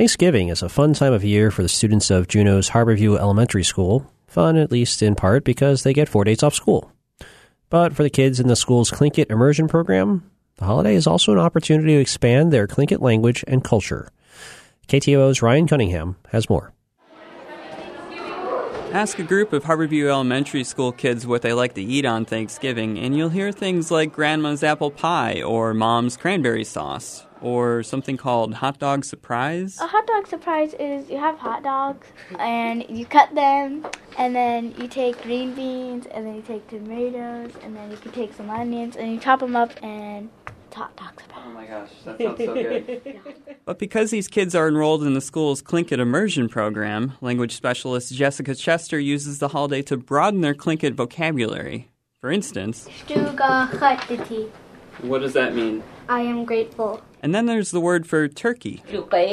Thanksgiving is a fun time of year for the students of Juneau's Harborview Elementary School. Fun, at least in part, because they get 4 days off school. But for the kids in the school's Tlingit immersion program, the holiday is also an opportunity to expand their Tlingit language and culture. KTOO's Ryan Cunningham has more. Ask a group of Harborview Elementary School kids what they like to eat on Thanksgiving, and you'll hear things like Grandma's apple pie or Mom's cranberry sauce or something called hot dog surprise. A hot dog surprise is you have hot dogs and you cut them and then you take green beans and then you take tomatoes and then you can take some onions and you chop them up and it's hot dog surprise. Oh my gosh, that sounds so good. Yeah. But because these kids are enrolled in the school's Tlingit immersion program, language specialist Jessica Chester uses the holiday to broaden their Tlingit vocabulary. For instance, what does that mean? I am grateful. And then there's the word for turkey.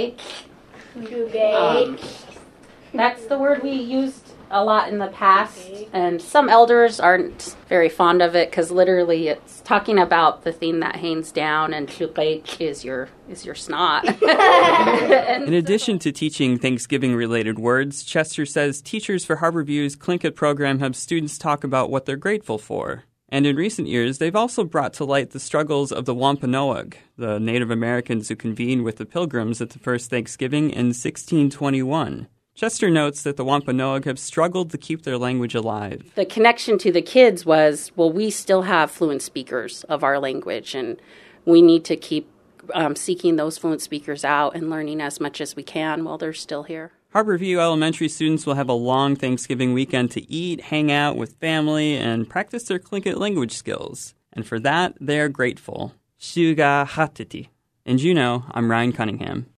That's the word we used a lot in the past, and some elders aren't very fond of it because literally it's talking about the thing that hangs down, and is your snot. In addition to teaching Thanksgiving-related words, Chester says teachers for Harborview's Tlingit program have students talk about what they're grateful for. And in recent years, they've also brought to light the struggles of the Wampanoag, the Native Americans who convened with the Pilgrims at the first Thanksgiving in 1621. Chester notes that the Wampanoag have struggled to keep their language alive. The connection to the kids was, well, we still have fluent speakers of our language, and we need to keep seeking those fluent speakers out and learning as much as we can while they're still here. Harborview Elementary students will have a long Thanksgiving weekend to eat, hang out with family, and practice their Tlingit language skills. And for that, they are grateful. Shuga hatiti. In Juneau, I'm Ryan Cunningham.